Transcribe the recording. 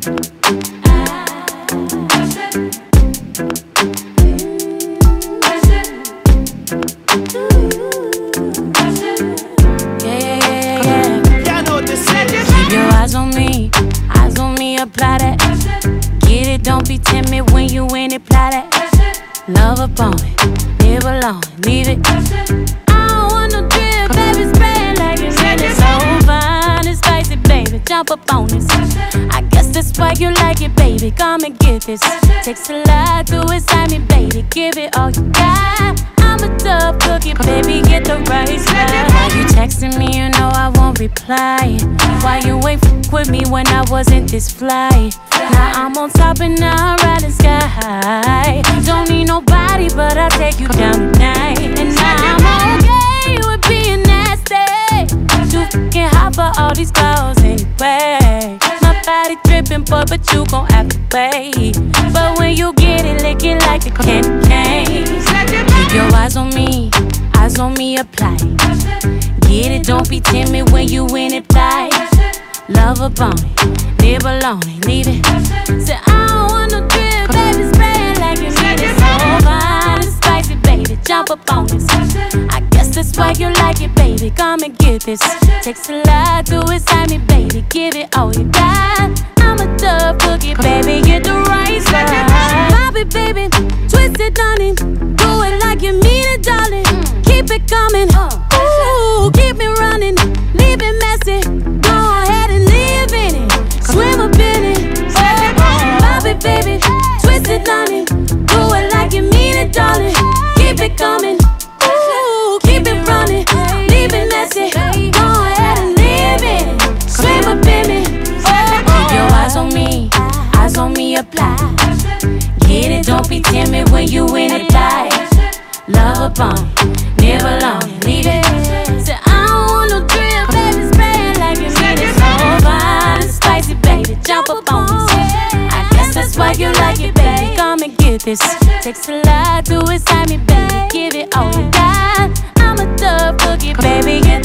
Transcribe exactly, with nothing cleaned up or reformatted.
Apply that. Get it, don't be timid when you in it, apply that. Love up on it, live alone, leave it. I don't want no drip, baby, spray it like it's really so fine and spicy, baby, jump up on this. I guess that's why you like it, baby, come and get this. Takes a lot to excite me, baby, give it all you got. I'm a tough cookie, baby, get the right spot. Why you texting me, you know I won't reply. Why you ain't f with me when I wasn't this fly? Now I'm on top and now I'm riding sky. Don't need nobody, but I'll take you down tonight. And now I'm okay with being nasty. Too fucking hot for all these girls anyway. My body dripping, boy, but you gon' have to wait. But when you get it, lick it like a candy cane. Keep your eyes on me, eyes on me, apply. Get it, don't be timid when you in it, apply. Love up on it, live alone it, leave it. Say I don't want no drip, baby, spray it like you need it. So fine and spicy, baby, jump up on this. I guess that's why you like it, baby, come and get this. Takes a lot to excite me, baby, give it all you got. I'm a tough cookie, baby, get the right side. Pop it, baby, twist it, honey. Do it like you mean it, darling. Keep it coming, ooh, keep me running. Leave it messy, go ahead and live in it. Swim up in it, oh, oh. Pop it, baby, twist it, honey. Do it like you mean it, darling. Keep it coming, ooh, keep it running. Leave it messy, go ahead and live in it. Swim up in it, oh, oh. Keep your eyes on me, eyes on me, apply. Get it, don't be timid when you in it, apply. Love up on it, live alone, leave it. Say I don't want no drip, baby, spray it like you need it. So fine and spicy, baby, jump up on this. I guess that's why you like it, baby, come and get this. Takes a lot to excite me, baby, give it all you got. I'm a tough cookie, baby, get